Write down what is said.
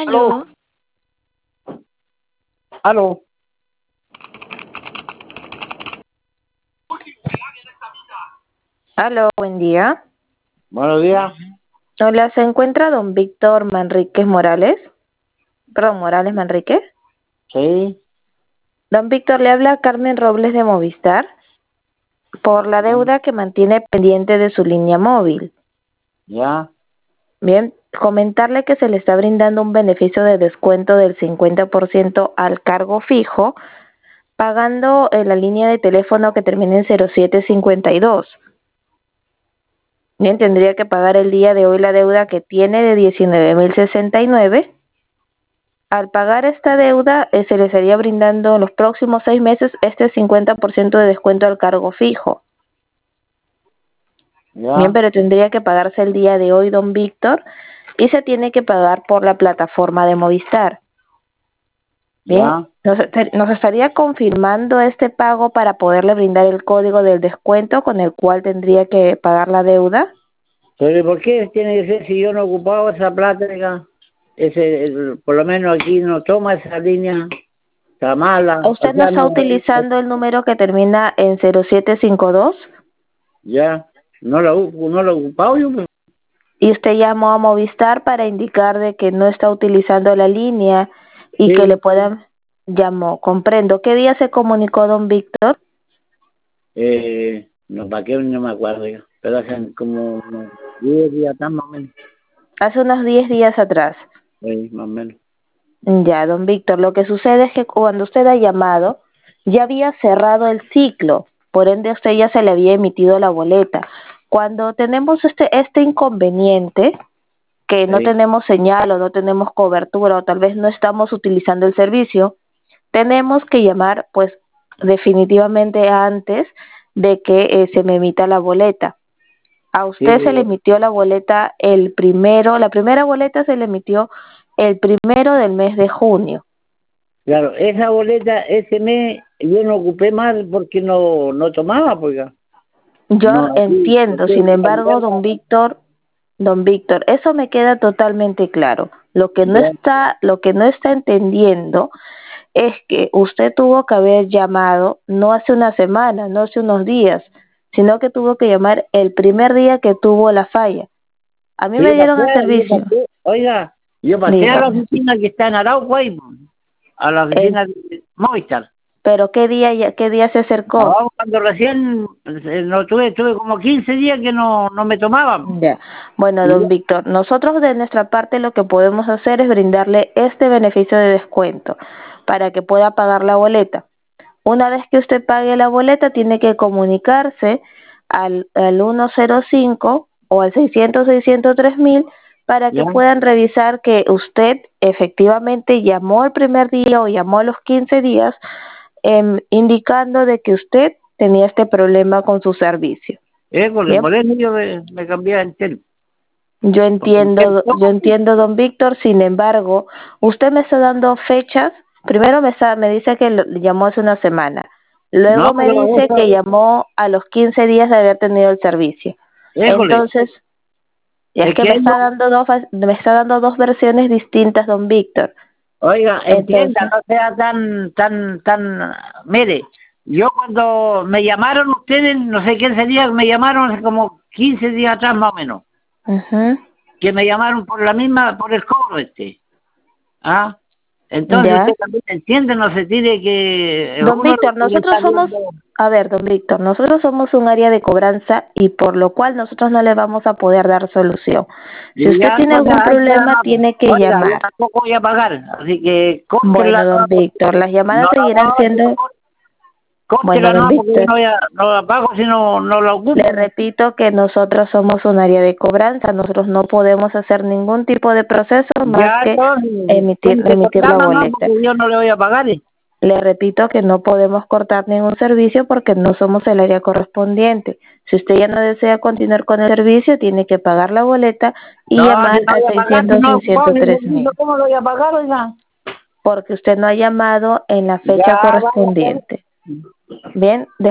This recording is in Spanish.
Aló, Aló, aló. aló, buen día. Buenos días. Hola, ¿se encuentra don Víctor Manríquez Morales? Perdón, Morales Manríquez. Sí, Don Víctor, le habla Carmen Robles de Movistar por la ya, deuda que mantiene pendiente de su línea móvil. ya, Bien, comentarle que se le está brindando un beneficio de descuento del 50% al cargo fijo, pagando en la línea de teléfono que termina en 0752. Bien, tendría que pagar el día de hoy la deuda que tiene de 19.069. Al pagar esta deuda, se le estaría brindando en los próximos 6 meses este 50% de descuento al cargo fijo. Bien, ya, pero tendría que pagarse el día de hoy, don Víctor, y se tiene que pagar por la plataforma de Movistar. Bien, ya. nos estaría confirmando este pago para poderle brindar el código del descuento con el cual tendría que pagar la deuda. Pero ¿y por qué tiene que ser si yo no ocupaba esa plata, oiga? Por lo menos aquí no toma esa línea, está mala, o ¿Usted no sea, está no, utilizando el número que termina en 0752? ya, no la he ocupado yo, pues. Y usted llamó a Movistar para indicar de que no está utilizando la línea y que le Sí, puedan, llamó, comprendo. ¿Qué día se comunicó don Víctor? no, para qué no me acuerdo yo, pero hacen como unos 10 días tan más o menos, Hace unos 10 días atrás. más o menos. Ya, don Víctor, lo que sucede es que cuando usted ha llamado, ya había cerrado el ciclo, por ende a usted ya se le había emitido la boleta. Cuando tenemos este inconveniente, que no Sí, tenemos señal o no tenemos cobertura o tal vez no estamos utilizando el servicio, tenemos que llamar pues definitivamente antes de que se me emita la boleta. A sí, usted se le emitió la boleta la primera boleta se le emitió el 1 del mes de junio. claro, esa boleta ese mes yo no ocupé más porque no tomaba, pues. Oiga. Yo No, aquí, entiendo, sin embargo, don Víctor, eso me queda totalmente claro. ya, Lo que no está entendiendo es que usted tuvo que haber llamado no hace una semana, no hace unos días, sino que tuvo que llamar el primer día que tuvo la falla. A mí sí, me dieron el servicio. oiga, yo pasé a la Dígame. oficina que está en Arauco ahí, po, a la El, oficina de Movistar. pero qué día se acercó? No, cuando recién, no tuve como 15 días que no me tomaban. Ya. Bueno, Y don Víctor, nosotros de nuestra parte lo que podemos hacer es brindarle este beneficio de descuento para que pueda pagar la boleta. Una vez que usted pague la boleta, tiene que comunicarse al 105 o al 600-603 para que ya, puedan revisar que usted efectivamente llamó el primer día o llamó a los 15 días, indicando de que usted tenía este problema con su servicio. Bien, por eso yo me cambié entero. Porque yo entiendo, don Víctor, sin embargo, usted me está dando fechas. Primero me dice que llamó hace una semana. no, Luego me pero dice que eso, llamó a los 15 días de haber tenido el servicio. éjole, Entonces, es es que que ellos, me está dando dos versiones distintas, don Víctor. oiga, entienda, Entonces, no sea tan, mire, yo cuando me llamaron ustedes, no sé quién sería, me llamaron hace como 15 días atrás más o menos, ujú, que me llamaron por el cobro ¿ah? Entonces ya. usted también entiende, no se tire que Don uno Víctor, le nosotros está somos, viendo, a ver, don Víctor, nosotros somos un área de cobranza y por lo cual nosotros no le vamos a poder dar solución. Si y usted ya tiene entonces algún a esta, problema, tiene que oiga, yo llamar. tampoco voy a pagar, así que córtela, Bueno, don Víctor, las no llamadas la seguirán pago, siendo, bueno, córtela don no, porque yo Víctor, no la pago si no la le ocupo. repito que nosotros somos un área de cobranza, nosotros no podemos hacer ningún tipo de proceso más Ya que entonces, emitir la llama más boleta. porque yo no le voy a pagar. Le repito que no podemos cortar ningún servicio porque no somos el área correspondiente. Si usted ya no desea continuar con el servicio, tiene que pagar la boleta y No, llamar si no al voy a pagar, si 600 no he ocupado mi 603 servicio, mil, ¿cómo lo voy a pagar, oiga? porque usted no ha llamado en la fecha Ya, vaya, pues. correspondiente. Bien,